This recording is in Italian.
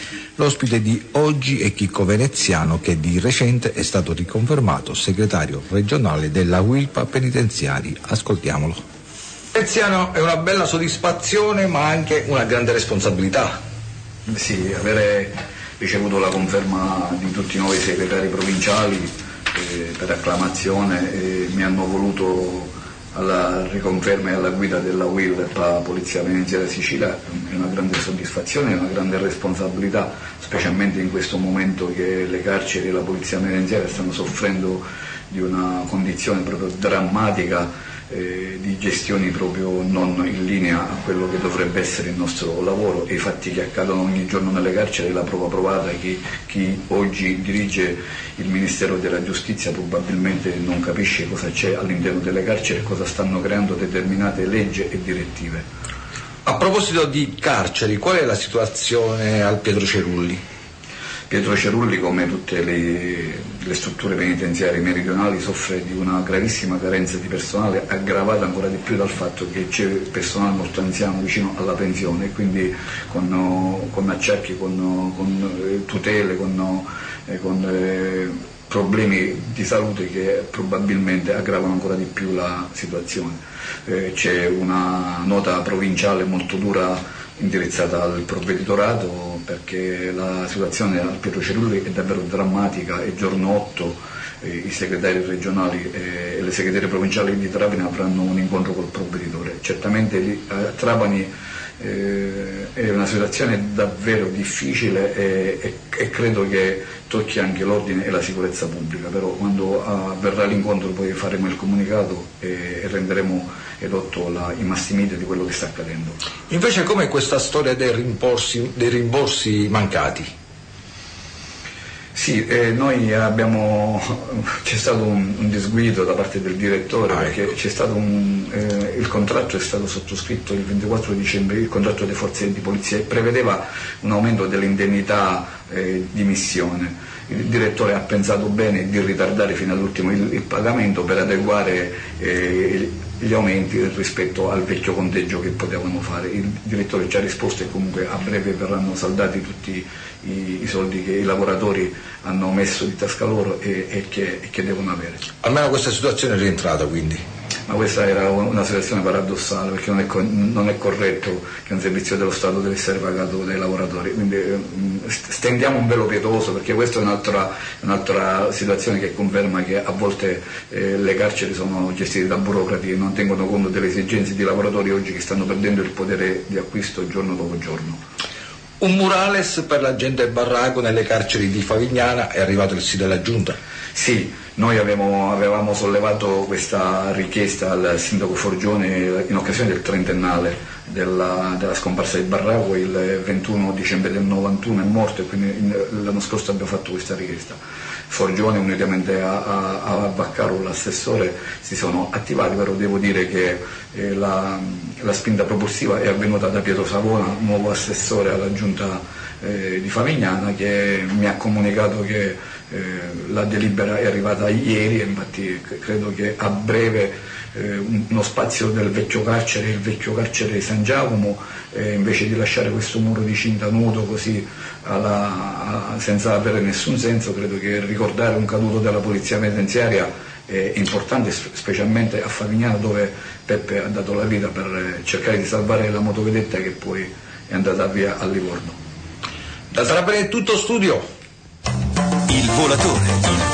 L'ospite di oggi è Chicco Veneziano, che di recente è stato riconfermato segretario regionale della UILPA Penitenziari. Ascoltiamolo. Veneziano, è una bella soddisfazione ma anche una grande responsabilità. Sì, avere ricevuto la conferma di tutti i nuovi segretari provinciali per acclamazione mi hanno voluto alla riconferma e alla guida della UILPA Polizia Penitenziaria Sicilia è una grande soddisfazione e una grande responsabilità, specialmente in questo momento che le carceri e la Polizia Penitenziaria stanno soffrendo di una condizione proprio drammatica di gestioni proprio non in linea a quello che dovrebbe essere il nostro lavoro, e i fatti che accadono ogni giorno nelle carceri è la prova provata che chi oggi dirige il Ministero della Giustizia probabilmente non capisce cosa c'è all'interno delle carceri e cosa stanno creando determinate leggi e direttive. A proposito di carceri, qual è la situazione al Pietro Cerulli? Pietro Cerulli, come tutte le strutture penitenziarie meridionali, soffre di una gravissima carenza di personale, aggravata ancora di più dal fatto che c'è personale molto anziano vicino alla pensione, e quindi con acciacchi, con tutele, con problemi di salute che probabilmente aggravano ancora di più la situazione. C'è una nota provinciale molto dura indirizzata al provveditorato, perché la situazione al Pietro Cerulli è davvero drammatica e giorno 8 i segretari regionali e le segretarie provinciali di Trapani avranno un incontro col provveditore. Certamente lì, a Trapani è una situazione davvero difficile e credo che tocchi anche l'ordine e la sicurezza pubblica, però quando avverrà l'incontro poi faremo il comunicato e renderemo edotto i mass media di quello che sta accadendo. Invece com'è questa storia dei rimborsi mancati? Sì, c'è stato un disguido da parte del direttore, perché c'è stato il contratto è stato sottoscritto il 24 dicembre, il contratto delle forze di polizia, e prevedeva un aumento dell'indennità di missione. Il direttore ha pensato bene di ritardare fino all'ultimo il pagamento per adeguare gli aumenti rispetto al vecchio conteggio che potevano fare. Il direttore ci ha risposto e comunque a breve verranno saldati tutti i soldi che i lavoratori hanno messo di tasca loro e che devono avere. Almeno questa situazione è rientrata, quindi? Ma questa era una situazione paradossale, perché non è corretto che un servizio dello Stato deve essere pagato dai lavoratori, quindi stendiamo un velo pietoso, perché questa è un'altra situazione che conferma che a volte le carceri sono gestite da burocrati e non tengono conto delle esigenze di lavoratori oggi che stanno perdendo il potere di acquisto giorno dopo giorno. Un murales per la gente del barraco nelle carceri di Favignana è arrivato il sì della Giunta? Sì, noi avevamo sollevato questa richiesta al sindaco Forgione in occasione del trentennale della scomparsa di Barraco. Il 21 dicembre del 91 è morto, e quindi l'anno scorso abbiamo fatto questa richiesta. Forgione, unitamente a Vaccaro, l'assessore, si sono attivati, però devo dire che la spinta propulsiva è avvenuta da Pietro Savona, nuovo assessore alla giunta di Favignana, che mi ha comunicato che la delibera è arrivata ieri, e infatti credo che a breve uno spazio del vecchio carcere, il vecchio carcere di San Giacomo, invece di lasciare questo muro di cinta nudo così senza avere nessun senso, credo che ricordare un caduto della polizia penitenziaria è importante, specialmente a Favignana, dove Peppe ha dato la vita per cercare di salvare la motovedetta che poi è andata via a Livorno. Da Trapani è tutto, studio. Il volatore.